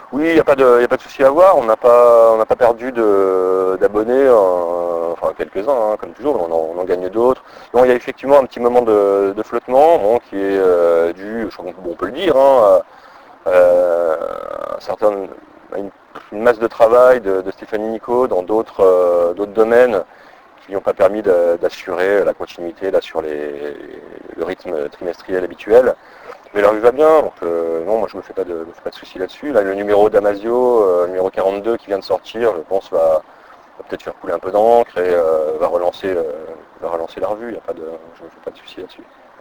Oui, y a pas de souci à avoir. On n'a pas perdu d'abonnés, enfin quelques-uns, hein, comme toujours, on en gagne d'autres. Bon, il y a effectivement un petit moment de flottement, bon, qui est dû, je crois bon, on peut le dire, hein, euh, un certain, une masse de travail de Stéphanie Nico dans d'autres domaines qui n'ont pas permis d'assurer la continuité là, sur le rythme trimestriel habituel. Mais la rue va bien, donc non, moi je me fais me fais pas de soucis là-dessus. Là, le numéro d'Amasio, numéro 42 qui vient de sortir, je pense va peut-être faire couler un peu d'encre et va relancer la revue. Je me fais pas de soucis là-dessus.